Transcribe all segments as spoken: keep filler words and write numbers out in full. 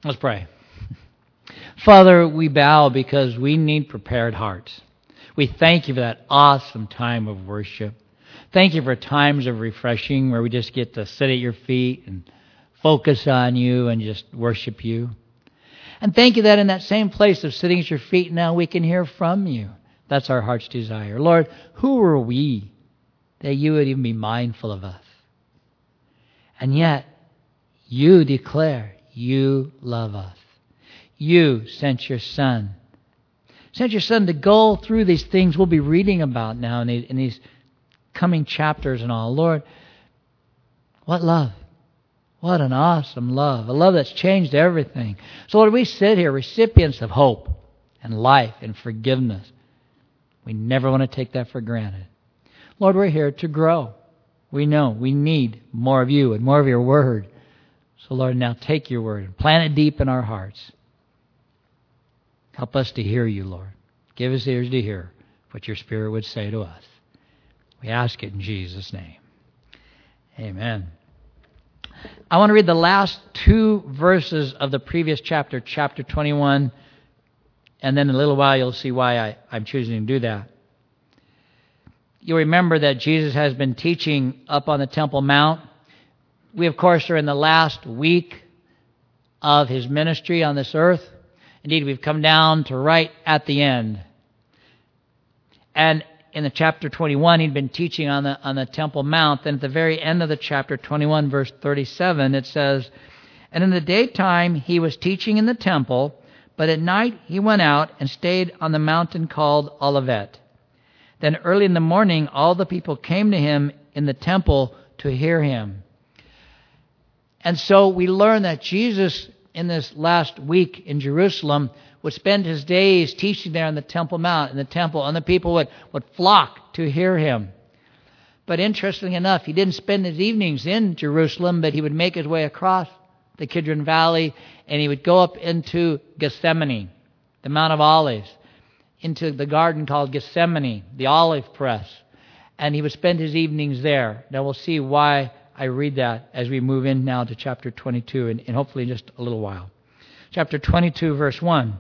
Let's pray. Father, we bow because we need prepared hearts. We thank you for that awesome time of worship. Thank you for times of refreshing where we just get to sit at your feet and focus on you and just worship you. And thank you that in that same place of sitting at your feet now we can hear from you. That's our heart's desire. Lord, who are we that you would even be mindful of us? And yet, you declare you love us. You sent your Son. Sent your Son to go through these things we'll be reading about now in these, in these coming chapters and all. Lord, what love. What an awesome love. A love that's changed everything. So Lord, we sit here recipients of hope and life and forgiveness. We never want to take that for granted. Lord, we're here to grow. We know we need more of you and more of your word. So Lord, now take your word and plant it deep in our hearts. Help us to hear you, Lord. Give us ears to hear what your Spirit would say to us. We ask it in Jesus' name. Amen. I want to read the last two verses of the previous chapter, chapter twenty-one, and then in a little while you'll see why I, I'm choosing to do that. You'll remember that Jesus has been teaching up on the Temple Mount. We, of course, are in the last week of his ministry on this earth. Indeed, we've come down to right at the end. And in the chapter twenty-one, he'd been teaching on the on the Temple Mount. Then at the very end of the chapter twenty-one, verse thirty-seven, it says, "And in the daytime he was teaching in the temple, but at night he went out and stayed on the mountain called Olivet. Then early in the morning all the people came to him in the temple to hear him." And so we learn that Jesus, in this last week in Jerusalem, would spend his days teaching there on the Temple Mount, in the temple, and the people would, would flock to hear him. But interestingly enough, he didn't spend his evenings in Jerusalem, but he would make his way across the Kidron Valley, and he would go up into Gethsemane, the Mount of Olives, into the garden called Gethsemane, the olive press, and he would spend his evenings there. Now we'll see why I read that as we move in now to chapter twenty-two, and, and hopefully in just a little while. Chapter twenty-two, verse one.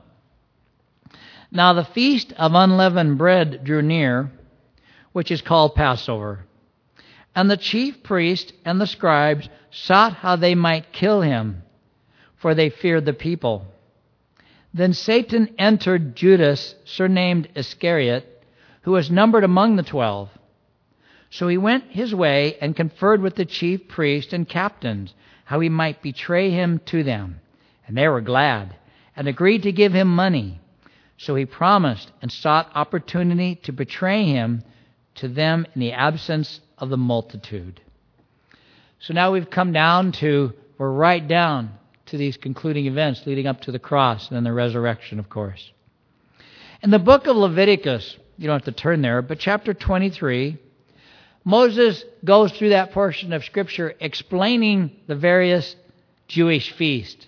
"Now the feast of unleavened bread drew near, which is called Passover. And the chief priests and the scribes sought how they might kill him, for they feared the people. Then Satan entered Judas, surnamed Iscariot, who was numbered among the twelve. So he went his way and conferred with the chief priests and captains how he might betray him to them. And they were glad and agreed to give him money. So he promised and sought opportunity to betray him to them in the absence of the multitude." So now we've come down to, we're right down to these concluding events leading up to the cross and then the resurrection, of course. In the book of Leviticus, you don't have to turn there, but chapter twenty-three, Moses goes through that portion of Scripture explaining the various Jewish feasts,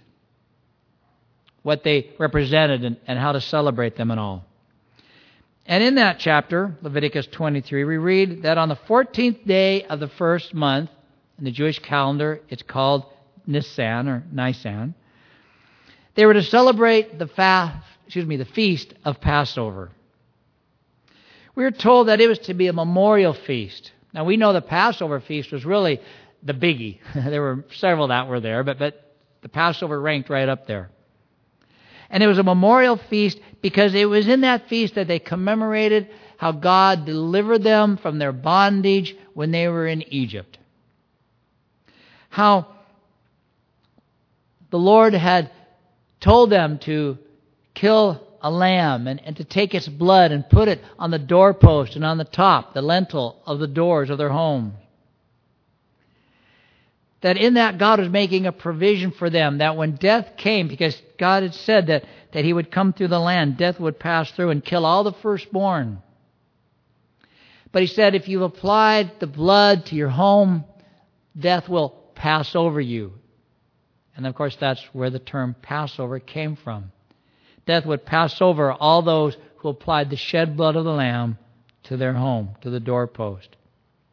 what they represented and, and how to celebrate them and all. And in that chapter, Leviticus twenty-three, we read that on the fourteenth day of the first month, in the Jewish calendar, it's called Nisan or Nisan, they were to celebrate the fast, excuse me, the feast of Passover. We were told that it was to be a memorial feast. Now we know the Passover feast was really the biggie. There were several that were there, but, but the Passover ranked right up there. And it was a memorial feast because it was in that feast that they commemorated how God delivered them from their bondage when they were in Egypt. How the Lord had told them to kill a lamb and, and to take its blood and put it on the doorpost and on the top, the lintel of the doors of their home. That in that God was making a provision for them, that when death came, because God had said that, that he would come through the land, death would pass through and kill all the firstborn. But he said, if you've applied the blood to your home, death will pass over you. And of course, that's where the term Passover came from. Death would pass over all those who applied the shed blood of the lamb to their home, to the doorpost.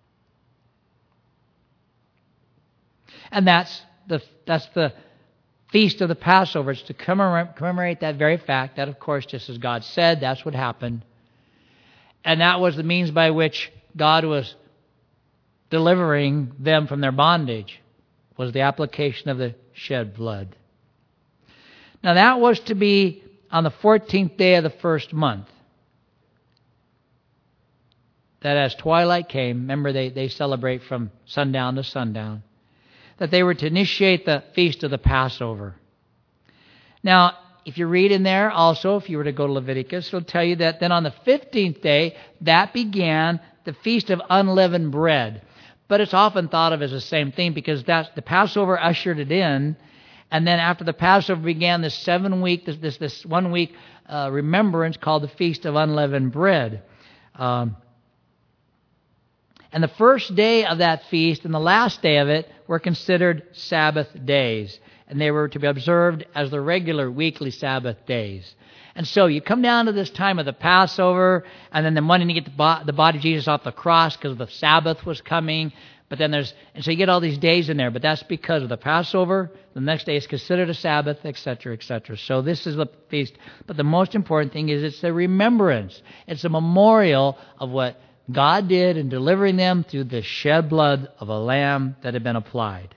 And that's the that's the feast of the Passover. It's to commemorate that very fact that, of course, just as God said, that's what happened. And that was the means by which God was delivering them from their bondage, was the application of the shed blood. Now that was to be on the fourteenth day of the first month. That as twilight came, remember they, they celebrate from sundown to sundown, that they were to initiate the feast of the Passover. Now, if you read in there also, if you were to go to Leviticus, it'll tell you that then on the fifteenth day, that began the Feast of Unleavened Bread. But it's often thought of as the same thing because that's, the Passover ushered it in, and then after the Passover began this seven week, this this, this one week uh, remembrance called the Feast of Unleavened Bread. Um, and the first day of that feast and the last day of it were considered Sabbath days. And they were to be observed as the regular weekly Sabbath days. And so you come down to this time of the Passover, and then the Monday you get the, bo- the body of Jesus off the cross because the Sabbath was coming. But then there's, and so you get all these days in there, but that's because of the Passover. The next day is considered a Sabbath, et cetera, et cetera. So this is the feast. But the most important thing is it's a remembrance. It's a memorial of what God did in delivering them through the shed blood of a lamb that had been applied.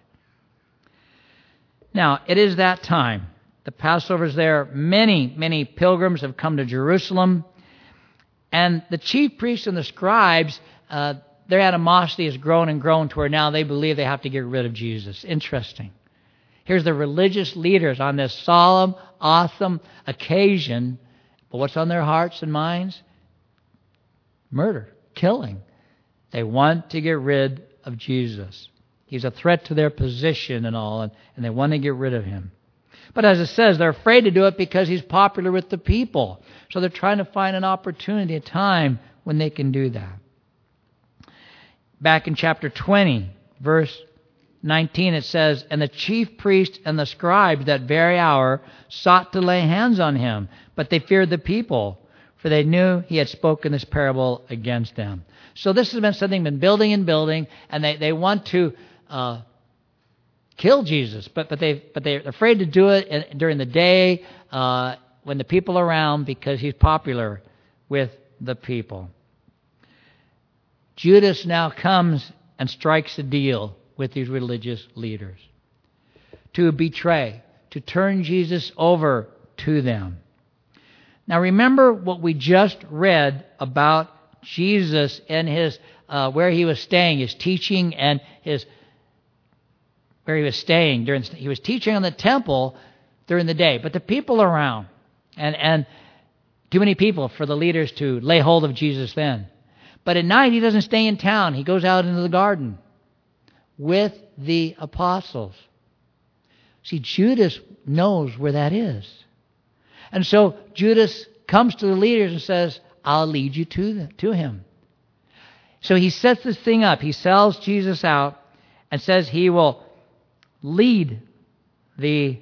Now, it is that time. The Passover's there. Many, many pilgrims have come to Jerusalem. And the chief priests and the scribes, uh, their animosity has grown and grown to where now they believe they have to get rid of Jesus. Interesting. Here's the religious leaders on this solemn, awesome occasion. But what's on their hearts and minds? Murder, killing. They want to get rid of Jesus. He's a threat to their position and all, and, and they want to get rid of him. But as it says, they're afraid to do it because he's popular with the people. So they're trying to find an opportunity, a time when they can do that. Back in chapter twenty, verse nineteen, it says, "And the chief priests and the scribes that very hour sought to lay hands on him, but they feared the people, for they knew he had spoken this parable against them." So this has been something been building and building, and they, they want to uh, kill Jesus, but but they but they're afraid to do it in, during the day uh, when the people are around because he's popular with the people. Judas now comes and strikes a deal with these religious leaders to betray, to turn Jesus over to them. Now remember what we just read about Jesus and his uh, where he was staying, his teaching and his where he was staying during. He was teaching on the temple during the day, but the people around, and and too many people for the leaders to lay hold of Jesus then. But at night he doesn't stay in town; he goes out into the garden with the apostles. See, Judas knows where that is, and so Judas comes to the leaders and says, "I'll lead you to the, to him." So he sets this thing up. He sells Jesus out and says he will lead the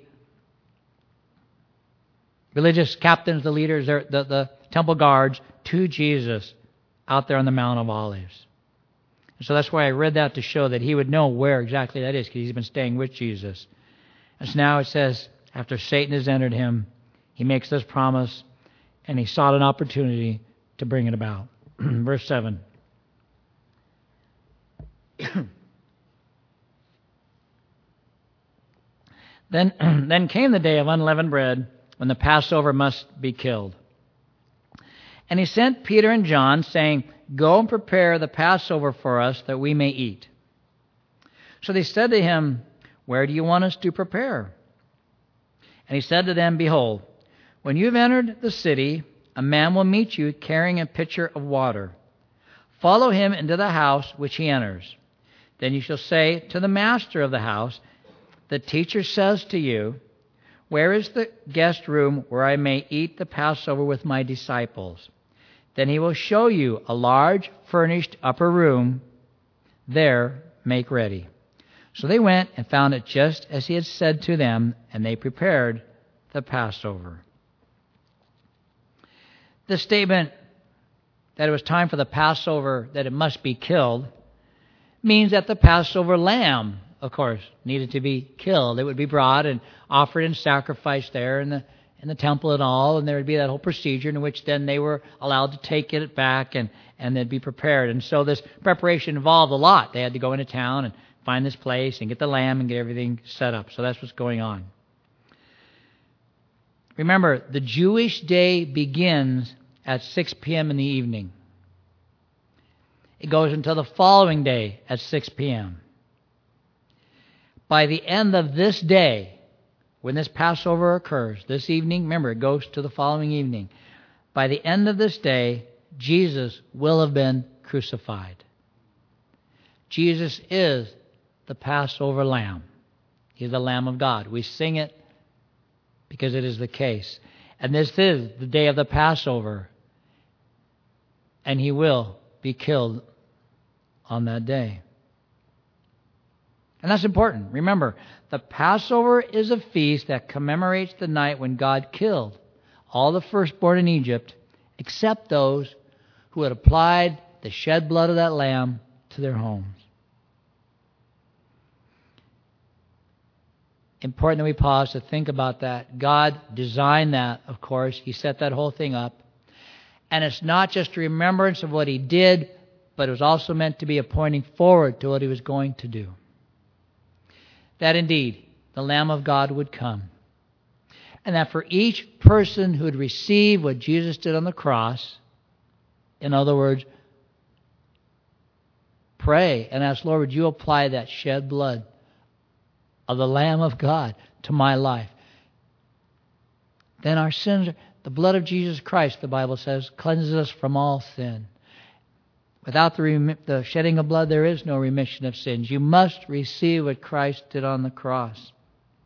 religious captains, the leaders, the, the temple guards to Jesus out there on the Mount of Olives. And so that's why I read that to show that he would know where exactly that is because he's been staying with Jesus. And so now it says, after Satan has entered him, he makes this promise and he sought an opportunity to bring it about. Verse seven. then, then came the day of unleavened bread when the Passover must be killed. And he sent Peter and John, saying, "Go and prepare the Passover for us that we may eat." So they said to him, "Where do you want us to prepare?" And he said to them, "Behold, when you have entered the city, a man will meet you carrying a pitcher of water. Follow him into the house which he enters. Then you shall say to the master of the house, 'The teacher says to you, where is the guest room where I may eat the Passover with my disciples?' Then he will show you a large furnished upper room. There make ready." So they went and found it just as he had said to them, and they prepared the Passover. The statement that it was time for the Passover, that it must be killed, means that the Passover lamb of course, needed to be killed. It would be brought and offered and sacrificed there in the in the temple and all, and there would be that whole procedure in which then they were allowed to take it back and, and they'd be prepared. And so this preparation involved a lot. They had to go into town and find this place and get the lamb and get everything set up. So that's what's going on. Remember, the Jewish day begins at six p.m. in the evening. It goes until the following day at six p.m. By the end of this day, when this Passover occurs, this evening, remember, it goes to the following evening. By the end of this day, Jesus will have been crucified. Jesus is the Passover Lamb. He's the Lamb of God. We sing it because it is the case. And this is the day of the Passover. And He will be killed on that day. And that's important. Remember, the Passover is a feast that commemorates the night when God killed all the firstborn in Egypt, except those who had applied the shed blood of that lamb to their homes. Important that we pause to think about that. God designed that, of course. He set that whole thing up. And it's not just a remembrance of what He did, but it was also meant to be a pointing forward to what He was going to do. That indeed, the Lamb of God would come. And that for each person who would receive what Jesus did on the cross, in other words, pray and ask, Lord, would you apply that shed blood of the Lamb of God to my life? Then our sins, the blood of Jesus Christ, the Bible says, cleanses us from all sin. Without the, rem- the shedding of blood, there is no remission of sins. You must receive what Christ did on the cross.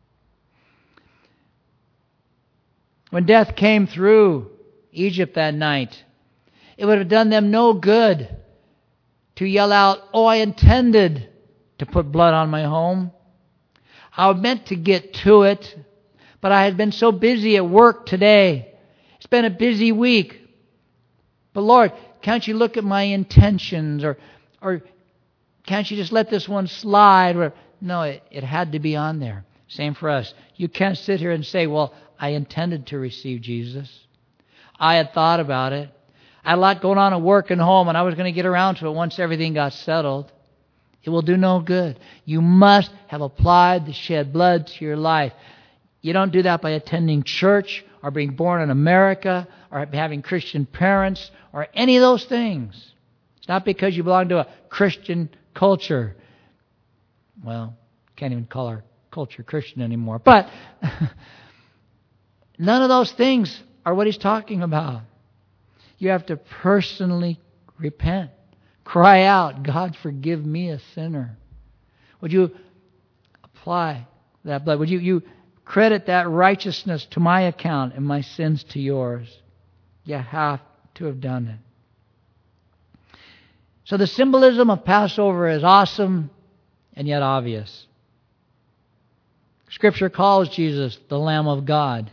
When death came through Egypt that night, it would have done them no good to yell out, oh, I intended to put blood on my home. I meant to get to it, but I had been so busy at work today. It's been a busy week. But Lord, can't you look at my intentions? Or or can't you just let this one slide? Or no, it, it had to be on there. Same for us. You can't sit here and say, well, I intended to receive Jesus. I had thought about it. I had a lot going on at work and home, and I was going to get around to it once everything got settled. It will do no good. You must have applied the shed blood to your life. You don't do that by attending church or being born in America or having Christian parents or any of those things. It's not because you belong to a Christian culture. Well, can't even call our culture Christian anymore. But none of those things are what he's talking about. You have to personally repent. Cry out, God, forgive me, a sinner. Would you apply that blood? Would you, you credit that righteousness to my account and my sins to yours? You have to have done it. So the symbolism of Passover is awesome and yet obvious. Scripture calls Jesus the Lamb of God.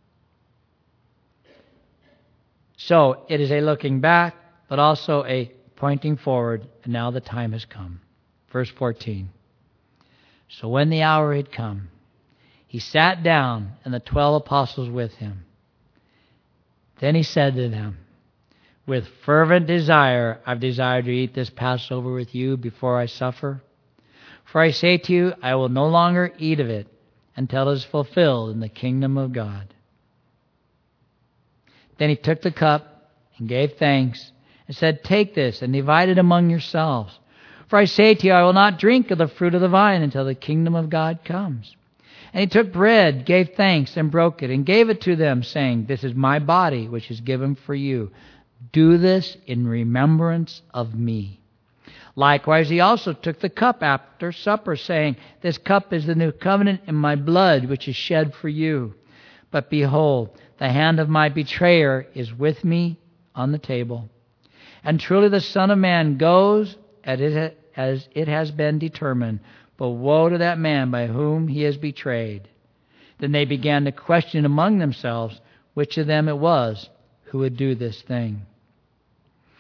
So it is a looking back, but also a pointing forward, and now the time has come. Verse fourteen. So when the hour had come, he sat down, and the twelve apostles with him. Then he said to them, with fervent desire, I've desired to eat this Passover with you before I suffer. For I say to you, I will no longer eat of it until it is fulfilled in the kingdom of God. Then he took the cup and gave thanks and said, take this and divide it among yourselves. For I say to you, I will not drink of the fruit of the vine until the kingdom of God comes. And he took bread, gave thanks, and broke it, and gave it to them, saying, this is my body, which is given for you. Do this in remembrance of me. Likewise, he also took the cup after supper, saying, this cup is the new covenant in my blood, which is shed for you. But behold, the hand of my betrayer is with me on the table. And truly the Son of Man goes as it has been determined. But woe to that man by whom he is betrayed. Then they began to question among themselves which of them it was who would do this thing.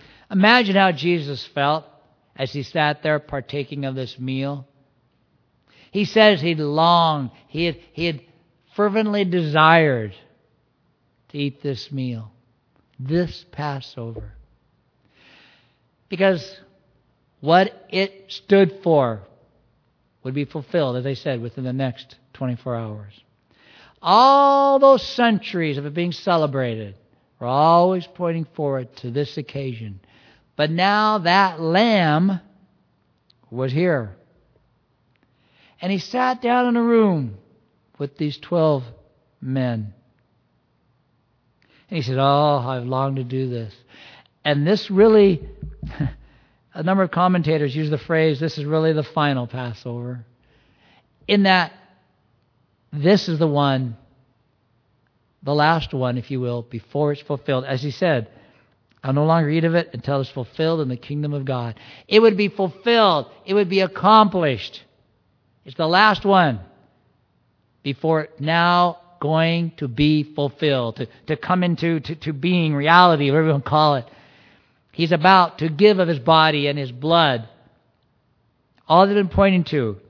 Imagine how Jesus felt as he sat there partaking of this meal. He says he longed, he had, he had fervently desired to eat this meal, this Passover. Because what it stood for would be fulfilled, as I said, within the next twenty-four hours. All those centuries of it being celebrated were always pointing forward to this occasion. But now that Lamb was here. And he sat down in a room with these twelve men. And he said, oh, I've longed to do this. And this really, a number of commentators use the phrase, this is really the final Passover. In that, this is the one, the last one, if you will, before it's fulfilled. As he said, I'll no longer eat of it until it's fulfilled in the kingdom of God. It would be fulfilled. It would be accomplished. It's the last one before now going to be fulfilled, to, to come into to, to being, reality, whatever you want to call it. He's about to give of his body and his blood. All they've been pointing to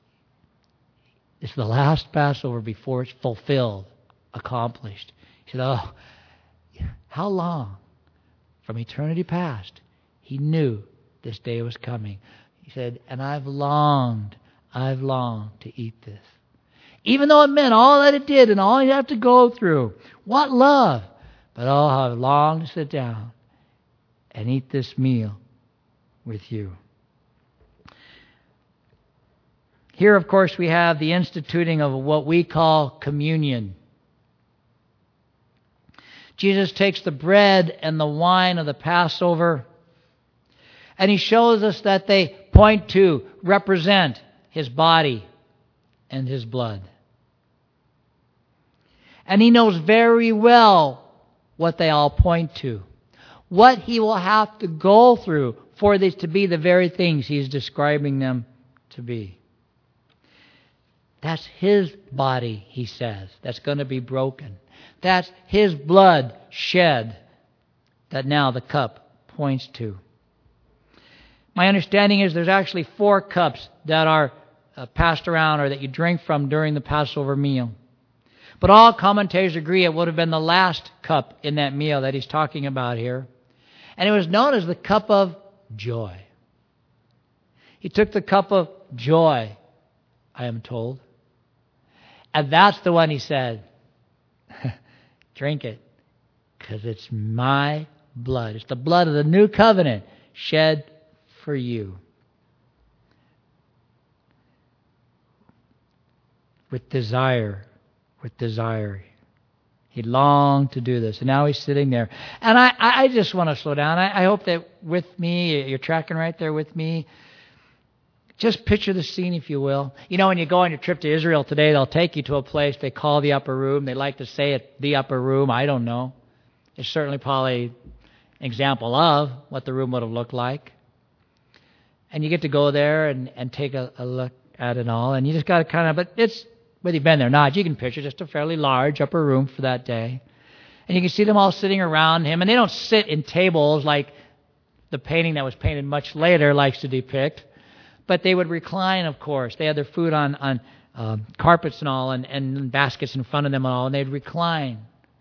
is the last Passover before it's fulfilled, accomplished. He said, oh, how long? From eternity past, he knew this day was coming. He said, and I've longed, I've longed to eat this. Even though it meant all that it did and all you have to go through. What love! But oh, how I've longed to sit down and eat this meal with you. Here, of course, we have the instituting of what we call communion. Jesus takes the bread and the wine of the Passover, and he shows us that they point to, represent his body and his blood. And he knows very well what they all point to, what he will have to go through for these to be the very things he's describing them to be. That's his body, he says, that's going to be broken. That's his blood shed that now the cup points to. My understanding is there's actually four cups that are uh, passed around or that you drink from during the Passover meal. But all commentators agree it would have been the last cup in that meal that he's talking about here. And it was known as the cup of joy. He took the cup of joy, I am told. And that's the one he said, drink it, because it's my blood. It's the blood of the new covenant shed for you. With desire, with desire. He longed to do this, and now he's sitting there. And I, I just want to slow down. I, I hope that with me, you're tracking right there with me. Just picture the scene, if you will. You know, when you go on your trip to Israel today, they'll take you to a place they call the upper room. They like to say it, the upper room. I don't know. It's certainly probably an example of what the room would have looked like. And you get to go there and, and take a, a look at it all. And you just got to kind of, but it's, whether you've been there or not, you can picture just a fairly large upper room for that day. And you can see them all sitting around him. And they don't sit in tables like the painting that was painted much later likes to depict. But they would recline, of course. They had their food on, on uh, carpets and all, and, and baskets in front of them and all, and they'd recline.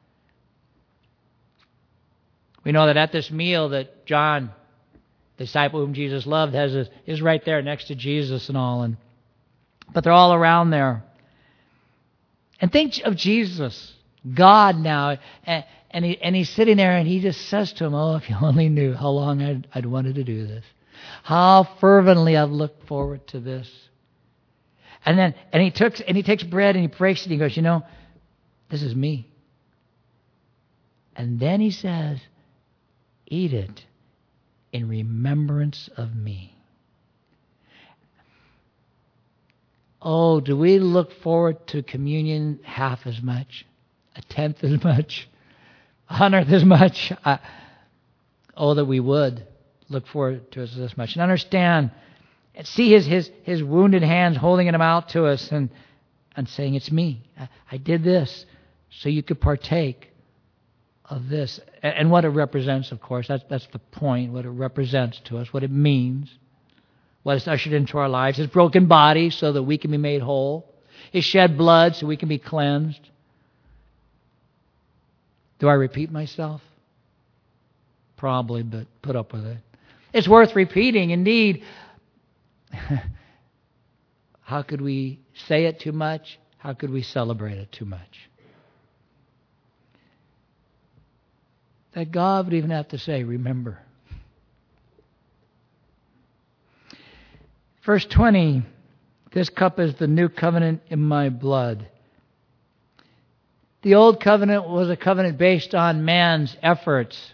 We know that at this meal that John, the disciple whom Jesus loved, has a, is right there next to Jesus and all. And but they're all around there. And think of Jesus, God now, and, and, he, and he's sitting there and he just says to him, oh, if you only knew how long I'd, I'd wanted to do this. How fervently I've looked forward to this. And then, and he took, and he takes bread and he breaks it and he goes, you know, this is me. And then he says, eat it in remembrance of me. Oh, do we look forward to communion half as much? A tenth as much? A hundredth as much? I, oh, that we would look forward to us this much. And understand, and see his, his, his wounded hands holding him out to us and, and saying, it's me. I, I did this so you could partake of this. And, and what it represents, of course, that's, that's the point, what it represents to us, what it means. what is ushered into our lives. His broken body so that we can be made whole. His shed blood so we can be cleansed. Do I repeat myself? Probably, but put up with it. It's worth repeating. Indeed, how could we say it too much? How could we celebrate it too much? That God would even have to say, remember. Verse twenty, this cup is the new covenant in my blood. The old covenant was a covenant based on man's efforts.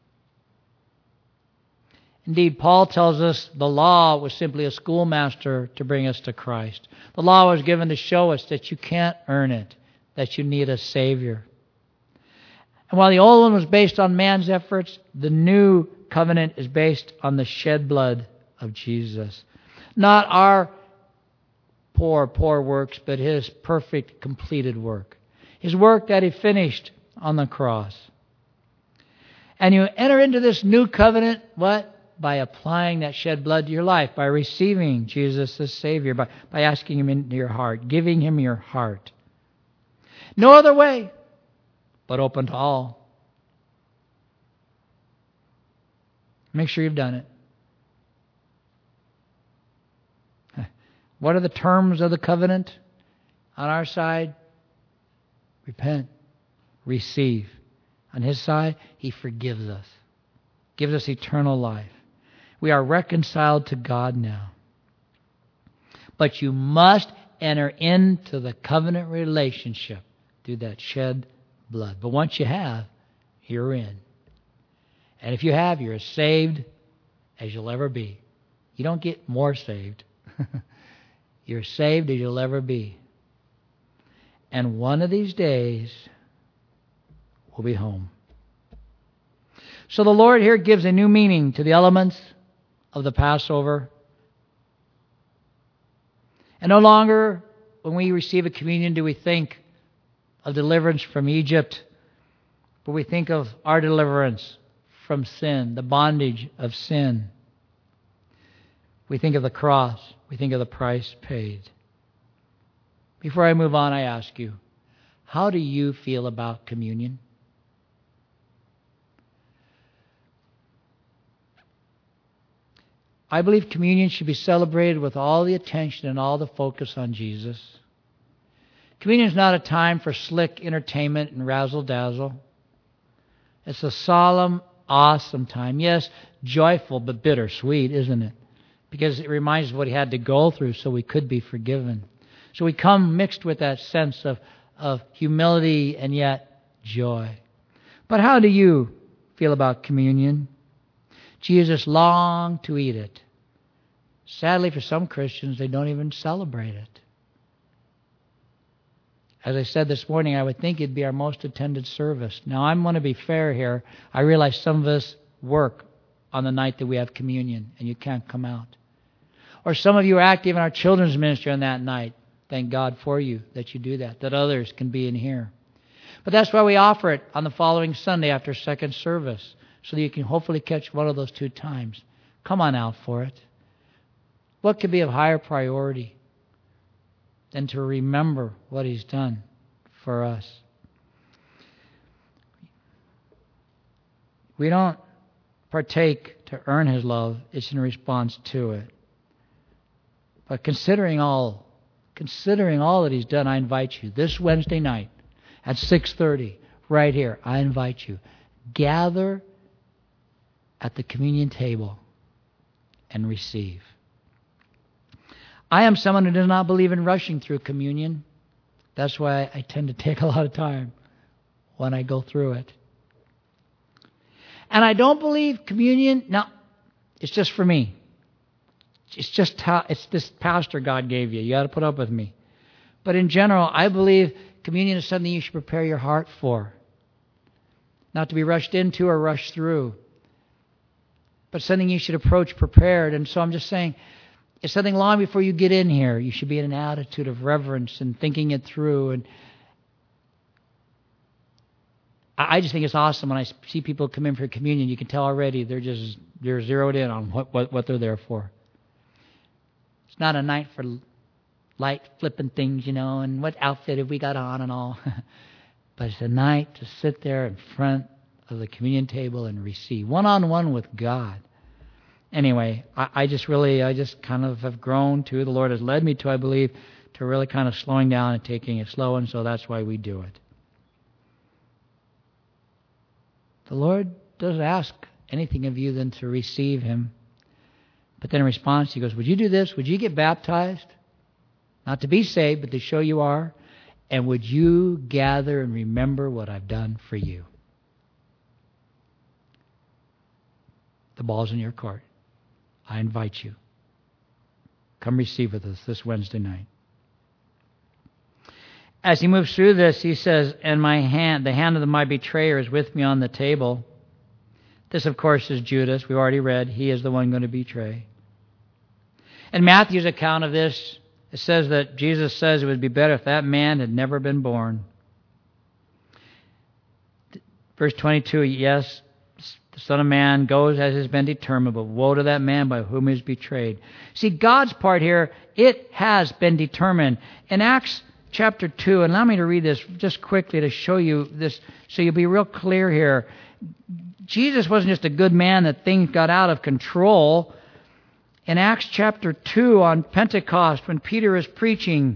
Indeed, Paul tells us the law was simply a schoolmaster to bring us to Christ. The law was given to show us that you can't earn it, that you need a Savior. And while the old one was based on man's efforts, the new covenant is based on the shed blood of Jesus. Not our poor, poor works, but His perfect, completed work. His work that He finished on the cross. And you enter into this new covenant, what? By applying that shed blood to your life, by receiving Jesus as Savior, by, by asking Him into your heart, giving Him your heart. No other way, but open to all. Make sure you've done it. What are the terms of the covenant on our side? Repent. Receive. On His side, He forgives us. Gives us eternal life. We are reconciled to God now. But you must enter into the covenant relationship through that shed blood. But once you have, you're in. And if you have, you're as saved as you'll ever be. You don't get more saved. You're saved as you'll ever be. And one of these days, we'll be home. So the Lord here gives a new meaning to the elements of the Passover. And no longer, when we receive a communion, do we think of deliverance from Egypt, but we think of our deliverance from sin, the bondage of sin. We think of the cross. We think of the price paid. Before I move on, I ask you, how do you feel about communion? I believe communion should be celebrated with all the attention and all the focus on Jesus. Communion is not a time for slick entertainment and razzle-dazzle. It's a solemn, awesome time. Yes, joyful, but bittersweet, isn't it? Because it reminds us of what He had to go through so we could be forgiven. So we come mixed with that sense of, of humility and yet joy. But how do you feel about communion? Jesus longed to eat it. Sadly, for some Christians, they don't even celebrate it. As I said this morning, I would think it'd be our most attended service. Now, I'm going to be fair here. I realize some of us work on the night that we have communion, and you can't come out. Or some of you are active in our children's ministry on that night. Thank God for you that you do that, that others can be in here. But that's why we offer it on the following Sunday after second service, so that you can hopefully catch one of those two times. Come on out for it. What could be of higher priority than to remember what He's done for us? We don't partake to earn His love. It's in response to it. But considering all, considering all that He's done, I invite you this Wednesday night at six thirty, right here, I invite you, gather at the communion table and receive. I am someone who does not believe in rushing through communion. That's why I tend to take a lot of time when I go through it. And I don't believe communion, now, it's just for me. It's just how, it's this pastor God gave you. You got to put up with me. But in general, I believe communion is something you should prepare your heart for. Not to be rushed into or rushed through. But something you should approach prepared. And so I'm just saying, it's something long before you get in here. You should be in an attitude of reverence and thinking it through. And I just think it's awesome when I see people come in for communion. You can tell already they're just they're zeroed in on what, what, what they're there for. It's not a night for light flipping things, you know, and what outfit have we got on and all. But it's a night to sit there in front of the communion table and receive, one-on-one with God. Anyway, I, I just really, I just kind of have grown to, the Lord has led me to, I believe, to really kind of slowing down and taking it slow, and so that's why we do it. The Lord doesn't ask anything of you than to receive Him. But then in response, He goes, would you do this? Would you get baptized? Not to be saved, but to show you are. And would you gather and remember what I've done for you? The ball's in your court. I invite you. Come receive with us this Wednesday night. As he moves through this, he says, and my hand, the hand of my betrayer is with me on the table. This, of course, is Judas. We've already read. He is the one going to betray. In Matthew's account of this, it says that Jesus says it would be better if that man had never been born. Verse twenty-two, yes, the Son of Man goes as has been determined, but woe to that man by whom he is betrayed. See, God's part here, it has been determined. In Acts chapter two, and allow me to read this just quickly to show you this, so you'll be real clear here. Jesus wasn't just a good man that things got out of control. In Acts chapter two on Pentecost, when Peter is preaching,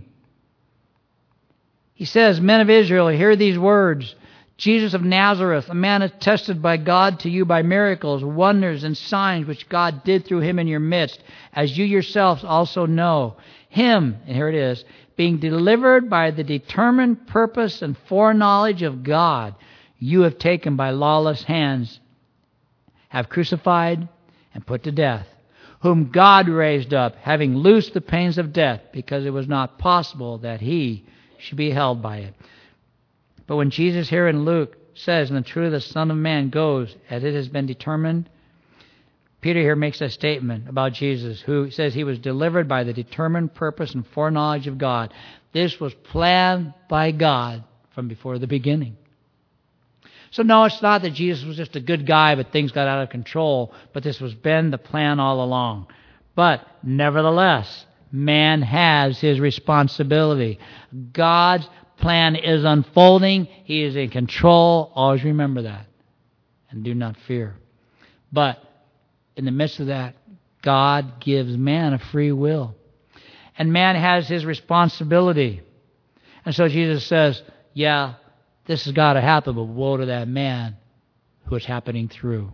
he says, men of Israel, hear these words. Jesus of Nazareth, a man attested by God to you by miracles, wonders, and signs which God did through him in your midst, as you yourselves also know. Him, and here it is, being delivered by the determined purpose and foreknowledge of God, you have taken by lawless hands, have crucified and put to death, whom God raised up, having loosed the pains of death, because it was not possible that he should be held by it. But when Jesus here in Luke says, and the truth of the Son of Man goes as it has been determined, Peter here makes a statement about Jesus, who says he was delivered by the determined purpose and foreknowledge of God. This was planned by God from before the beginning. So no, it's not that Jesus was just a good guy, but things got out of control, but this was been the plan all along. But nevertheless, man has his responsibility. God's plan is unfolding. He is in control. Always remember that. And do not fear. But in the midst of that, God gives man a free will. And man has his responsibility. And so Jesus says, yeah, this has got to happen, but woe to that man who it's happening through.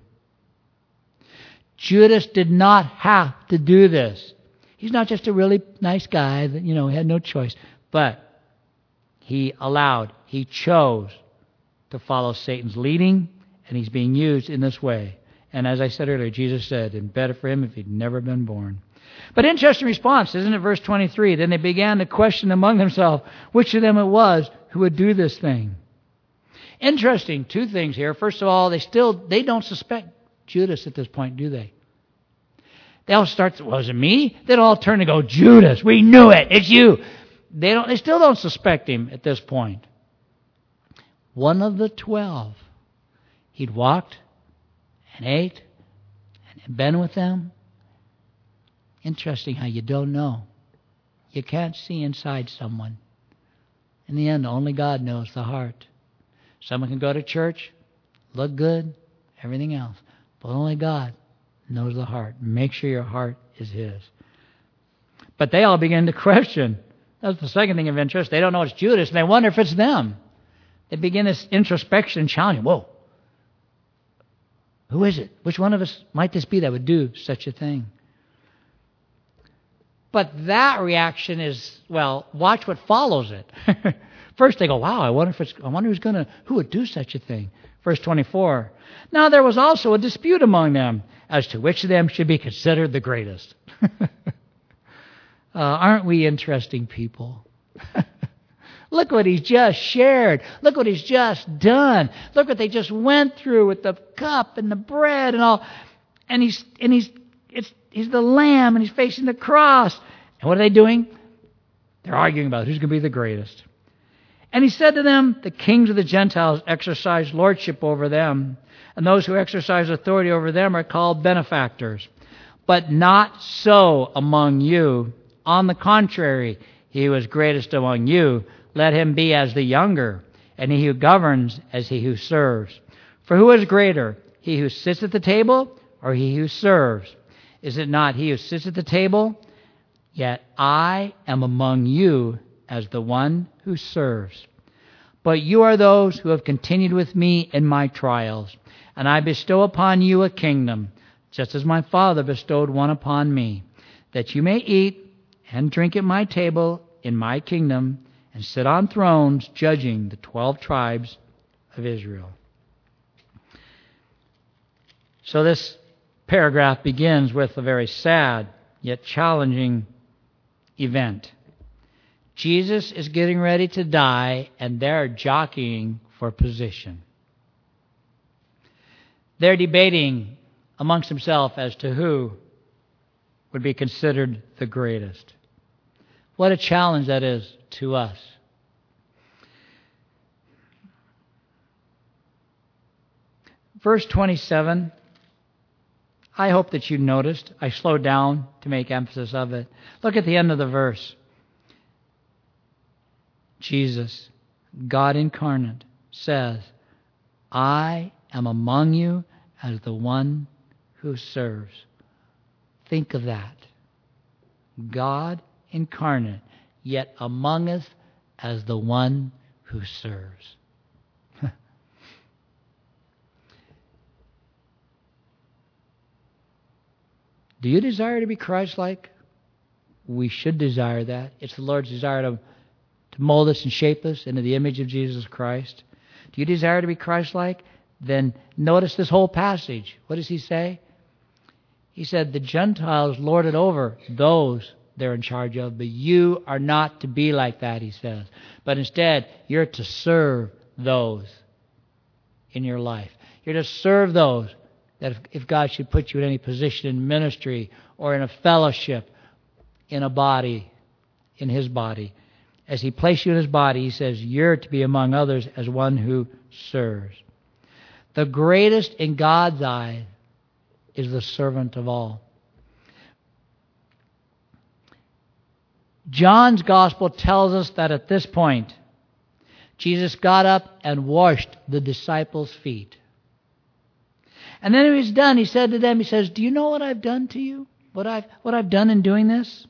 Judas did not have to do this. He's not just a really nice guy that, you know, had no choice. But he allowed, he chose to follow Satan's leading, and he's being used in this way. And as I said earlier, Jesus said, it'd better for him if he'd never been born. But interesting response, isn't it? Verse twenty-three, then they began to question among themselves which of them it was who would do this thing. Interesting, two things here. First of all, they still, they don't suspect Judas at this point, do they? They all start, well, was it me? They all turn and go, Judas, we knew it, it's you. They don't. They still don't suspect him at this point. One of the twelve. He'd walked and ate and been with them. Interesting how you don't know. You can't see inside someone. In the end, only God knows the heart. Someone can go to church, look good, everything else. But only God knows the heart. Make sure your heart is His. But they all begin to question. That's the second thing of interest. They don't know it's Judas, and they wonder if it's them. They begin this introspection and challenge. Whoa. Who is it? Which one of us might this be that would do such a thing? But that reaction is, well, watch what follows it. First they go, wow, I wonder if it's, I wonder who's gonna, who would do such a thing? Verse twenty-four. Now there was also a dispute among them as to which of them should be considered the greatest. Uh, aren't we interesting people? Look what he's just shared. Look what he's just done. Look what they just went through with the cup and the bread and all. And he's and he's it's he's the lamb and he's facing the cross. And what are they doing? They're arguing about who's going to be the greatest. And he said to them, the kings of the Gentiles exercise lordship over them, and those who exercise authority over them are called benefactors. But not so among you. On the contrary, he who is greatest among you, let him be as the younger, and he who governs as he who serves. For who is greater, he who sits at the table or he who serves? Is it not he who sits at the table? Yet I am among you as the one who serves. But you are those who have continued with me in my trials, and I bestow upon you a kingdom, just as my Father bestowed one upon me, that you may eat and drink at my table in my kingdom, and sit on thrones judging the twelve tribes of Israel. So this paragraph begins with a very sad yet challenging event. Jesus is getting ready to die, and they're jockeying for position. They're debating amongst themselves as to who would be considered the greatest. What a challenge that is to us. Verse twenty-seven, I hope that you noticed. I slowed down to make emphasis of it. Look at the end of the verse. Jesus, God incarnate, says, I am among you as the one who serves. Think of that. God incarnate, yet among us as the one who serves. Do you desire to be Christ-like? We should desire that. It's the Lord's desire to, to mold us and shape us into the image of Jesus Christ. Do you desire to be Christ-like? Then notice this whole passage. What does he say? He said, the Gentiles lord it over those they're in charge of, but you are not to be like that, he says. But instead, you're to serve those in your life. You're to serve those that if, if God should put you in any position in ministry or in a fellowship, in a body, in his body, as he placed you in his body, he says, you're to be among others as one who serves. The greatest in God's eye is the servant of all. John's gospel tells us that at this point, Jesus got up and washed the disciples' feet. And then when he was done, he said to them, he says, do you know what I've done to you? What I've, what I've done in doing this?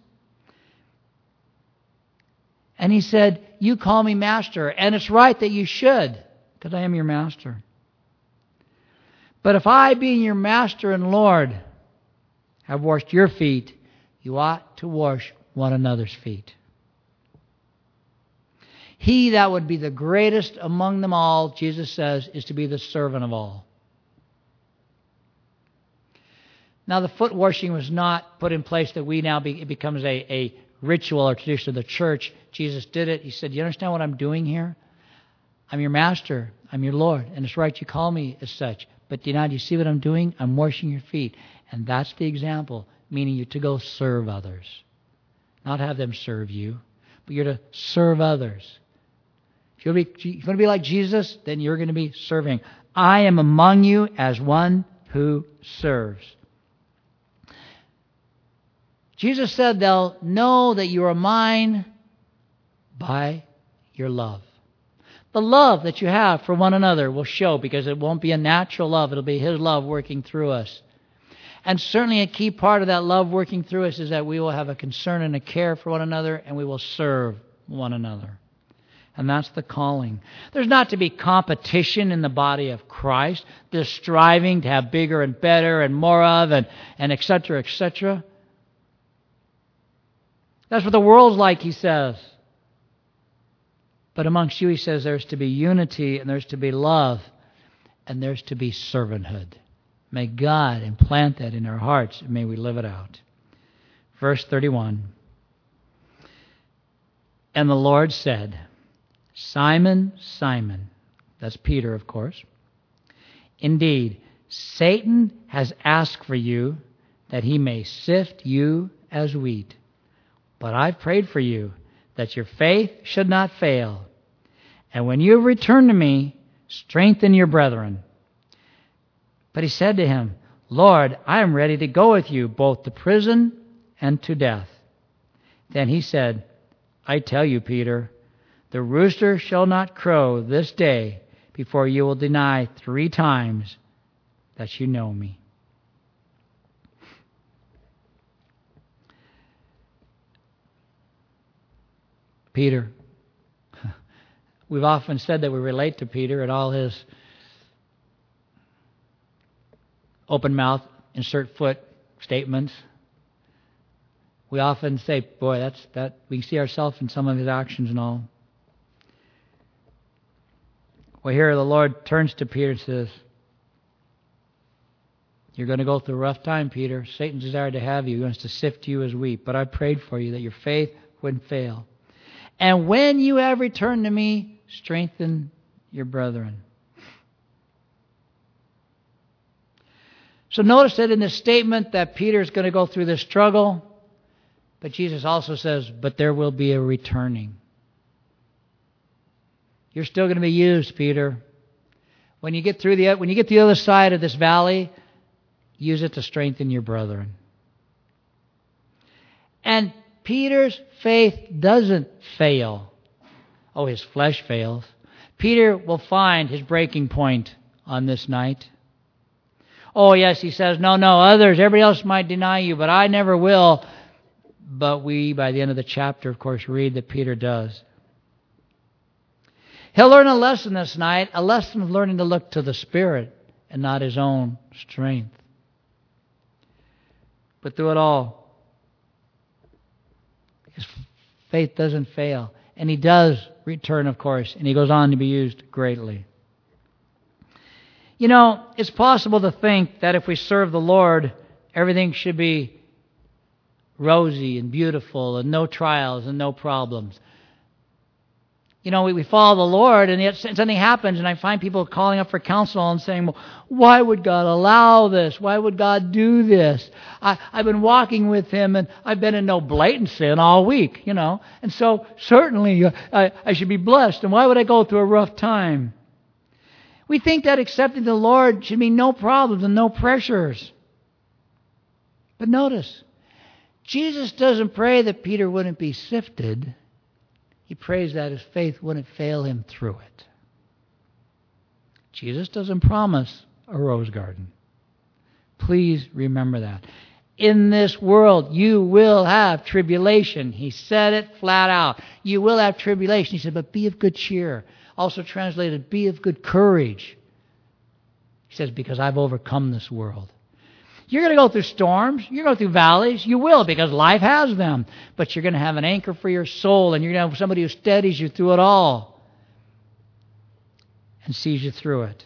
And he said, you call me master, and it's right that you should, because I am your master. But if I, being your master and Lord, have washed your feet, you ought to wash one another's feet. He that would be the greatest among them all, Jesus says, is to be the servant of all. Now, the foot washing was not put in place that we now be, it becomes a, a ritual or tradition of the church. Jesus did it. He said, you understand what I'm doing here? I'm your master. I'm your Lord. And it's right you call me as such. But you know, do you see what I'm doing? I'm washing your feet. And that's the example, meaning you're to go serve others. Not have them serve you, but you're to serve others. If you want to be like Jesus, then you're going to be serving. I am among you as one who serves. Jesus said they'll know that you are mine by your love. The love that you have for one another will show, because it won't be a natural love. It'll be his love working through us. And certainly a key part of that love working through us is that we will have a concern and a care for one another, and we will serve one another. And that's the calling. There's not to be competition in the body of Christ. There's striving to have bigger and better and more of, and, and et cetera, et cetera. That's what the world's like, he says. But amongst you, he says, there's to be unity, and there's to be love, and there's to be servanthood. May God implant that in our hearts, and may we live it out. Verse thirty-one. And the Lord said, Simon, Simon, that's Peter, of course, indeed, Satan has asked for you that he may sift you as wheat. But I've prayed for you that your faith should not fail. And when you return to me, strengthen your brethren. But he said to him, Lord, I am ready to go with you both to prison and to death. Then he said, I tell you, Peter, the rooster shall not crow this day before you will deny three times that you know me. Peter. We've often said that we relate to Peter and all his open mouth, insert foot statements. We often say, boy, that's that we see ourselves in some of his actions and all. Well, here the Lord turns to Peter and says, you're going to go through a rough time, Peter. Satan's desired to have you. He wants to sift you as wheat. But I prayed for you that your faith wouldn't fail. And when you have returned to me, strengthen your brethren. So notice that in this statement that Peter is going to go through this struggle, but Jesus also says, but there will be a returning. You're still going to be used, Peter. When you get through the when you get to the other side of this valley, use it to strengthen your brethren. And Peter's faith doesn't fail. Oh, his flesh fails. Peter will find his breaking point on this night. Oh, yes, he says, no, no, others, everybody else might deny you, but I never will. But we, by the end of the chapter, of course, read that Peter does. He'll learn a lesson this night, a lesson of learning to look to the Spirit and not his own strength. But through it all, his faith doesn't fail. And he does return, of course, and he goes on to be used greatly. You know, it's possible to think that if we serve the Lord, everything should be rosy and beautiful and no trials and no problems. You know, we, we follow the Lord, and yet something happens, and I find people calling up for counsel and saying, well, why would God allow this? Why would God do this? I, I've been walking with Him, and I've been in no blatant sin all week, you know. And so, certainly, I, I should be blessed, and why would I go through a rough time? We think that accepting the Lord should mean no problems and no pressures. But notice, Jesus doesn't pray that Peter wouldn't be sifted. He prays that his faith wouldn't fail him through it. Jesus doesn't promise a rose garden. Please remember that. In this world, you will have tribulation. He said it flat out. You will have tribulation. He said, but be of good cheer. Also translated, be of good courage. He says, because I've overcome this world. You're going to go through storms. You're going to go through valleys. You will, because life has them. But you're going to have an anchor for your soul, and you're going to have somebody who steadies you through it all and sees you through it.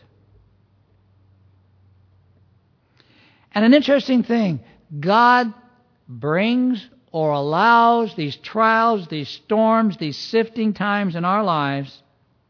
And an interesting thing, God brings or allows these trials, these storms, these sifting times in our lives.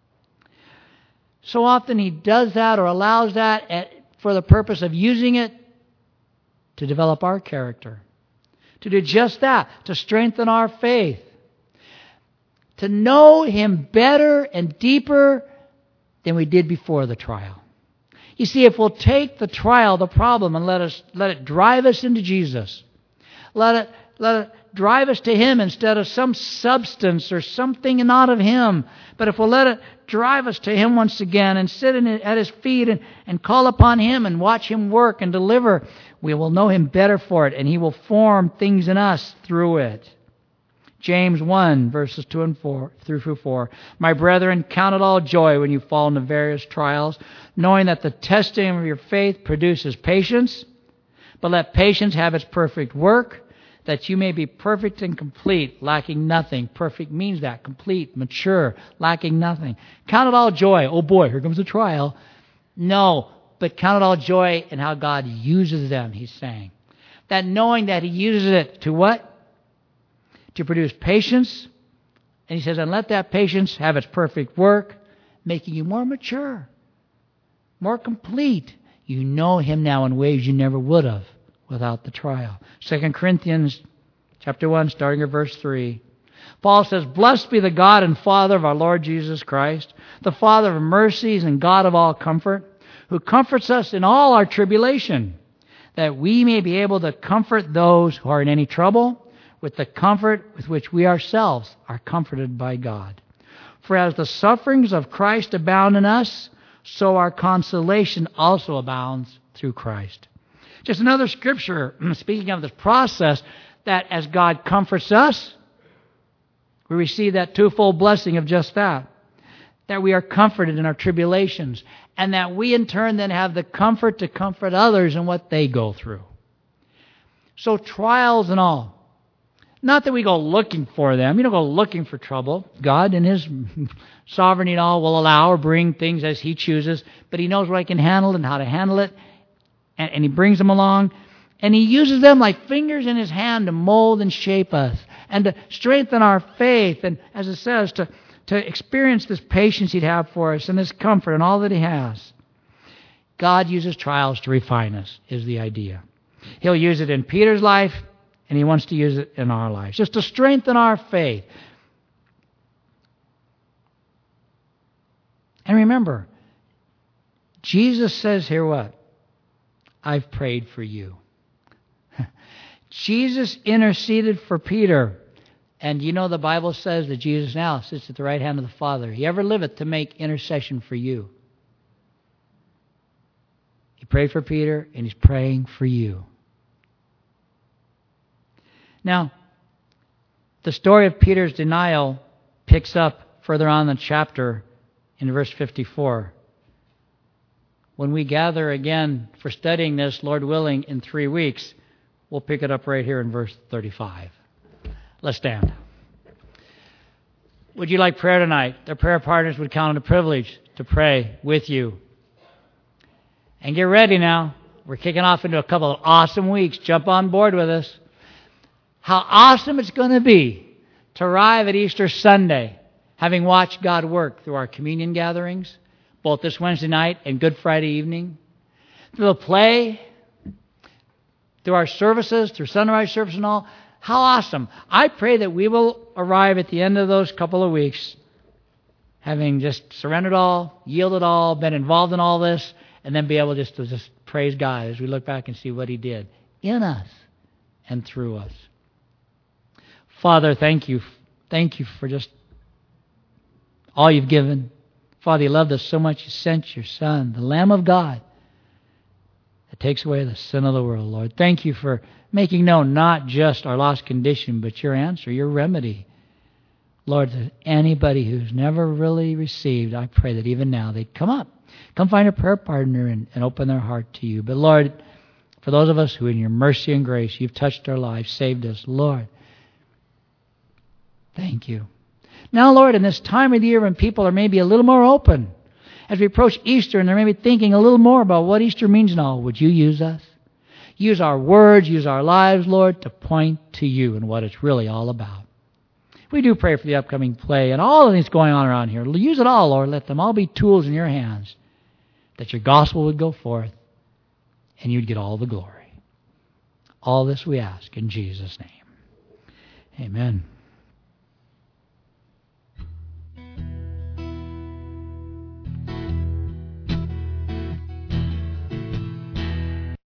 So often He does that or allows that for the purpose of using it to develop our character, to do just that, to strengthen our faith, to know Him better and deeper than we did before the trial. You see, if we'll take the trial, the problem, and let us let it drive us into Jesus, let it let it drive us to Him instead of some substance or something not of Him. But if we'll let it drive us to Him once again and sit in it, at His feet and, and call upon Him and watch Him work and deliver, we will know Him better for it, and He will form things in us through it. James one, verses two and four through four. My brethren, count it all joy when you fall into various trials, knowing that the testing of your faith produces patience. But let patience have its perfect work, that you may be perfect and complete, lacking nothing. Perfect means that, complete, mature, lacking nothing. Count it all joy. Oh boy, here comes a trial. No, but count it all joy in how God uses them, he's saying. That knowing that He uses it to what? To produce patience. And he says, and let that patience have its perfect work, making you more mature, more complete. You know Him now in ways you never would have without the trial. Second Corinthians chapter one, starting at verse three. Paul says, blessed be the God and Father of our Lord Jesus Christ, the Father of mercies and God of all comfort, who comforts us in all our tribulation, that we may be able to comfort those who are in any trouble with the comfort with which we ourselves are comforted by God. For as the sufferings of Christ abound in us, so our consolation also abounds through Christ. Just another scripture, speaking of this process, that as God comforts us, we receive that twofold blessing of just that. That we are comforted in our tribulations, and that we in turn then have the comfort to comfort others in what they go through. So trials and all. Not that we go looking for them. You don't go looking for trouble. God in His sovereignty and all will allow or bring things as He chooses, but He knows what I can handle and how to handle it, and, and He brings them along, and He uses them like fingers in His hand to mold and shape us, and to strengthen our faith, and as it says, to, to experience this patience He'd have for us, and this comfort, and all that He has. God uses trials to refine us, is the idea. He'll use it in Peter's life, and He wants to use it in our lives, just to strengthen our faith. And remember, Jesus says here what? I've prayed for you. Jesus interceded for Peter. And you know the Bible says that Jesus now sits at the right hand of the Father. He ever liveth to make intercession for you. He prayed for Peter, and He's praying for you. Now, the story of Peter's denial picks up further on in the chapter in verse fifty-four. When we gather again for studying this, Lord willing, in three weeks, we'll pick it up right here in verse thirty-five. Let's stand. Would you like prayer tonight? Their prayer partners would count it a privilege to pray with you. And get ready now. We're kicking off into a couple of awesome weeks. Jump on board with us. How awesome it's going to be to arrive at Easter Sunday, having watched God work through our communion gatherings, both this Wednesday night and Good Friday evening, through the play, through our services, through sunrise service and all. How awesome. I pray that we will arrive at the end of those couple of weeks having just surrendered all, yielded all, been involved in all this, and then be able just to just praise God as we look back and see what He did in us and through us. Father, thank you. Thank you for just all You've given. Father, You loved us so much You sent Your Son, the Lamb of God, that takes away the sin of the world, Lord. Thank You for making known not just our lost condition, but Your answer, Your remedy. Lord, to anybody who's never really received, I pray that even now they'd come up. Come find a prayer partner and, and open their heart to You. But Lord, for those of us who in Your mercy and grace, You've touched our lives, saved us, Lord, thank You. Now, Lord, in this time of the year when people are maybe a little more open, as we approach Easter and they're maybe thinking a little more about what Easter means and all, would You use us? Use our words, use our lives, Lord, to point to You and what it's really all about. We do pray for the upcoming play and all the things going on around here. Use it all, Lord. Let them all be tools in Your hands, that Your gospel would go forth and You'd get all the glory. All this we ask in Jesus' name. Amen.